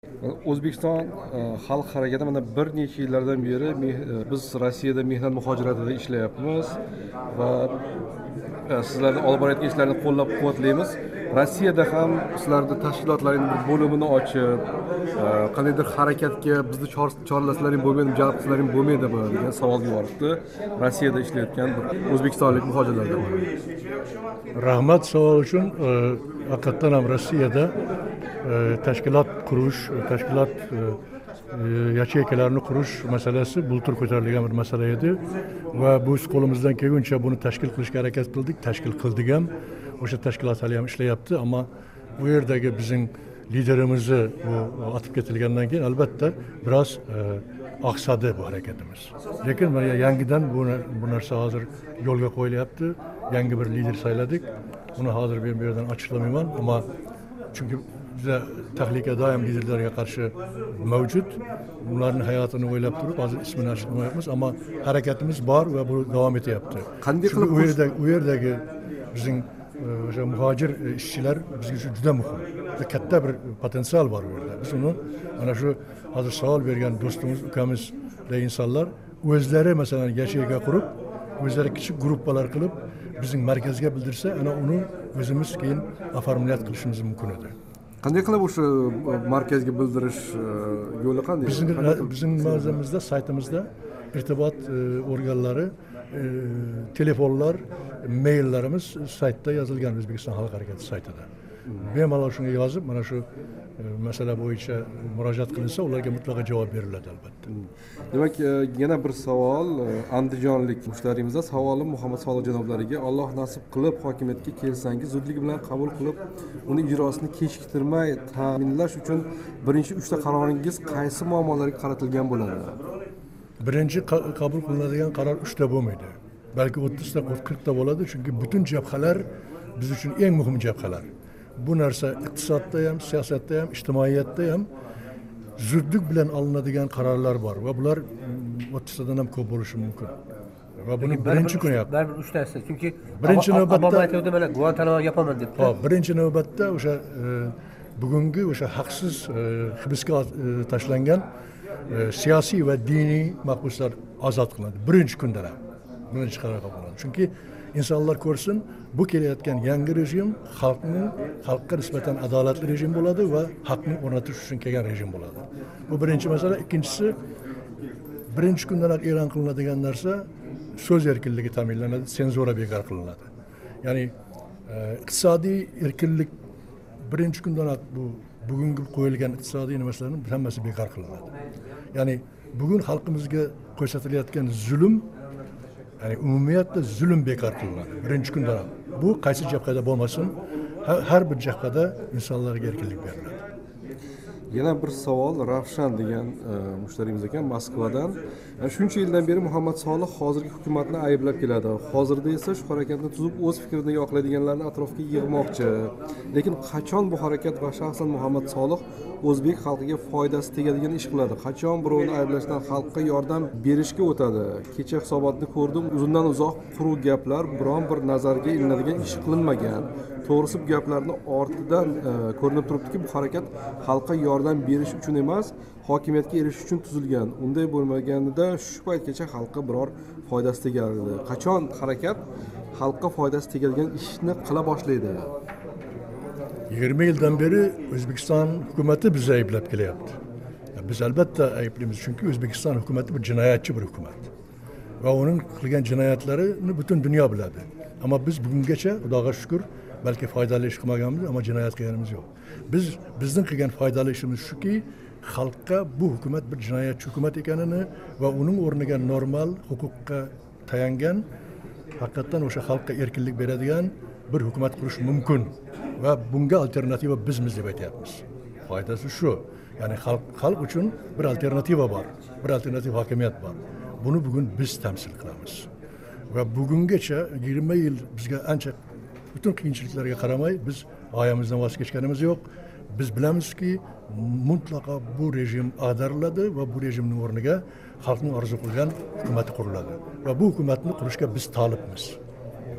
O'zbekiston xalq harakati mana bir necha yillardan beri biz Rossiyada mehnat muhojiratida ishlayapmiz va sizlarning olib borayotgan ishlarini qo'llab-quvvatlaymiz. Rossiyada ham sizlarning tashkilotlaring bir bo'limini ochib, qandaydir harakatga bizni chorlaslaring bo'lmaydi, jalb qilsalaring bo'lmaydimi degan savol yuboribdi. Rossiyada ishlayotgan bir o'zbekistonlik muhojirlardan. Rahmat savol uchun. Haqiqatan ham Rossiyada tashkilot qurish, tashkilot yacheykalarni qurish masalasi bultur ko'tarilgan bir masala edi va biz qo'limizdan kelguncha buni tashkil qilishga harakat qildik, tashkil qildik ham. O'sha tashkilot hali ham ishlayapti, ammo bu yerdagi bizning liderimizni otib ketilgandan keyin albatta biroz oqsadi bu harakatimiz. Lekin yangidan bu narsa hozir yo'lga qo'yilyapti. Yangi bir lider sayladik. Uni hozir men bu yerdan ochiqlamayman, ammo chunki bizda tahlika doim liderlarga qarshi mavjud. Ularning hayotini o'ylab turib, hozir ismini ochmayapmiz, ammo harakatimiz bor va bu davom etyapti. Qanday qilib u yerdagi bizning o'sha muhojir ishchilar bizga uchun juda muhim. Katta bir potensial bor bu yerda. Biz uni mana shu hozir savol bergan do'stimiz, ukamizday insonlar o'zlari masalan yacheyka qurib, o'zlari kichik gruppalar qilib bizning markazga bildirsa, ana uni o'zimiz keyin oformlayat qilishimiz mumkin edi. Qanday qilib o'sha markazga bildirish yo'li qanday? Bizning mavzemizda, saytimizda irtibot organlari, telefonlar, maillarimiz saytda yozilgan, O'zbekiston Xalq harakati saytida. Bemalol shunga yozib, mana shu masala bo'yicha murojaat qilinsa, ularga mutlaqo javob beriladi albatta. Demak, yana bir savol andijonlik mushtariymizda savolim Muhammad Solih janoblariga. Alloh nasib qilib hokimiyatga kelsangiz, zudlik bilan qabul qilib, uni ijrosini kechiktirmay ta'minlash uchun birinchi 3 ta qaroringiz qaysi muammolarga qaratilgan bo'ladi? Birinchi qabul qilinadigan qaror 3 ta bo'lmaydi. Balki 30 ta, 40 ta bo'ladi, chunki butun jabhalar biz uchun eng muhim jabhalar. Bu narsa iqtisodda ham, siyosatda ham, ijtimoiyatda ham zudlik bilan olinadigan qarorlar bor va bular 30 tadan ham ko'p bo'lishi mumkin. Va buni birinchi kuni yapti. Baribir 3 tasi, chunki birinchi navbatda aytdi mana Guantanamo yopaman debdi. Hop, birinchi navbatda o'sha bugungi o'sha haqsiz hibsga tashlangan siyosiy va diniy mahbuslar ozod qilinadi. Birinchi kundalar. Birinchi qaror qabul qilinadi. Chunki insonlar ko'rsin, bu kelayotgan yangi rejim xalqqa nisbatan adolatli rejim bo'ladi va haqni o'rnatish uchun kelgan rejim bo'ladi. Bu birinchi masala. Ikkinchisi, birinchi kundan e'lon qilinadigan narsa so'z erkinligi ta'minlanadi, senzura bekor qilinadi. Ya'ni iqtisodiy erkinlik birinchi kundan bugungi qo'yilgan iqtisodiy narsalarning hammasi bekor qilinadi. Ya'ni bugun xalqimizga ko'rsatilayotgan zulm, ya'ni umumiyatda zulm bekor qilinadi birinchi kundan. Bu qaysi jabhada bo'lmasin, har bir jabhada insonlarga erkinlik beriladi. Yana bir savol Ravshan degan mushtarimiz ekan Moskvadan. Shuncha yildan beri Muhammad Solih hozirgi hukumatni ayblab keladi. Hozirda esa shu harakatni tuzib o'z fikrini oqlaydiganlarni atrofga yig'moqchi. Lekin qachon bu harakat va shaxsan Muhammad Solih o'zbek xalqiga foydasi tegadigan ish qiladi? Qachon birovni ayblashdan xalqqa yordam berishga o'tadi? Kecha hisobotni ko'rdim. Uzundan uzoq quruq gaplar, biron bir nazarga ilinadigan ish qilinmagan. To'g'risi bu gaplarni ortidan ko'rinib turibdiki, bu harakat xalqqa yordam berish uchun emas, hokimiyatga erishish uchun tuzilgan. Unday bo'lmaganida shu paytgacha xalqqa biror foydasi tegardi. Qachon harakat xalqqa foydasi tegadigan ishni qila boshlaydi? 20 yildan beri O'zbekiston hukumatı bizni ayblab kelyapti. Biz albatta ayblaymiz, chunki O'zbekiston hukumatı bir jinoyatchi bir hukumat. Va uning qilgan jinoyatlarini butun dunyo biladi. Ammo biz bugungacha, Xudoga shukr, balki foydali ish qilmaganmiz, ammo jinoyat qilganimiz yo'q. Bizning qilgan foydali ishimiz shuki, xalqqa bu hukumat bir jinoyatchi hukumat ekanini va uning o'rniga normal huquqqa tayangan, haqiqatan o'sha xalqqa erkinlik beradigan bir hukumat qurish mumkin va bunga alternativa bizmiz deb aytyapmiz. Foydasi shu. Ya'ni xalq uchun bir alternativa bor, bir alternativ hokimiyat bor. Buni bugun biz tamsil qilamiz. Va bugungacha 20 yil bizga ancha bütün qiyinchiliklarga qaramay biz g'oyamizdan voz kechganimiz yo'q. Biz bilamizki, mutlaqo bu rejim ag'dariladi va bu rejimning o'rniga xalqning orzu qilgan hukumat quriladi. Va bu hukumatni qurishga biz talibmiz.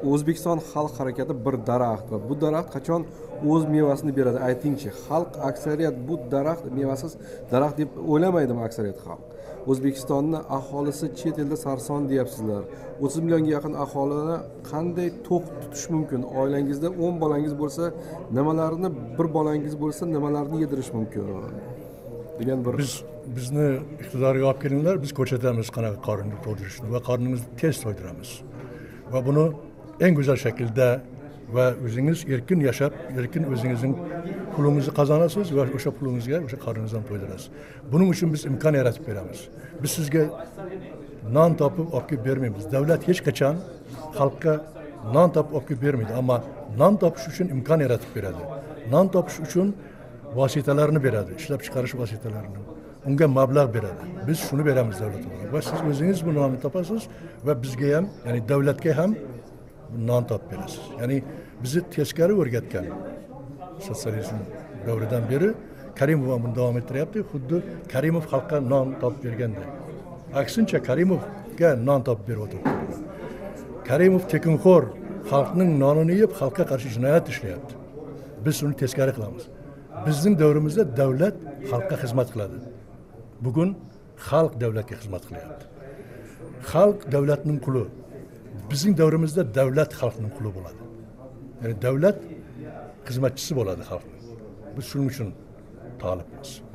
O'zbekiston xalq harakati bir daraxt va bu daraxt qachon o'z mevasini beradi? Aytingchi. Xalq aksariyat bu daraxt mevasiz daraxt deb o'ylamaydimi aksariyat xalq? O'zbekistonni aholisi chet elda sarson deyapsizlar. 30 millionga yaqin aholini qanday to'q tutish mumkin? Oilangizda 10 bolangiz bo'lsa, nimalarni bir bolangiz bo'lsa, nimalarni yedirish mumkin? degan bir bizni iqtidorga olib kelinglar, biz ko'rsatamiz qanaqa qorinni to'ydirishni va qornimizni tez to'ydiramiz. Va buni eng go'zal shaklda va o'zingiz erkin yashab, erkin o'zingizning pulingizni qozonasiz va o'sha pulingizga o'sha qorningizni to'ydirasiz. Buning uchun biz imkon yaratib beramiz. Biz sizga non topib olib kelib bermaymiz. Davlat hech qachon xalqqa non topib olib kelib bermaydi, ammo non topish uchun imkon yaratib beradi. Non topish uchun vositalarni beradi, ishlab chiqarish vositalarini. Unga mablag' beradi. Biz shuni beramiz davlat olarak. Va siz o'zingiz bu nonni topasiz va bizga ham, ya'ni davlatga ham non topib berasiz. Ya'ni bizni teskari o'rgatgan sotsializm davridan beri Karimov ham buni davom ettiryapti. Xuddi Karimov xalqqa non topib bergandek. Aksincha Karimovga non topib beryapti. Karimov tekinxo'r xalqning nonini yeb xalqqa qarshi jinoyat ishlayapti. Biz uni teskari qilamiz. Bizning davrimizda davlat xalqqa xizmat qiladi. Bugun xalq davlatga xizmat qilyapti. Xalq davlatning quli. Bizning davrimizda davlat xalqning quli bo'ladi. Ya'ni davlat xizmatchisi bo'ladi xalqning. Biz shuning uchun talibmiz.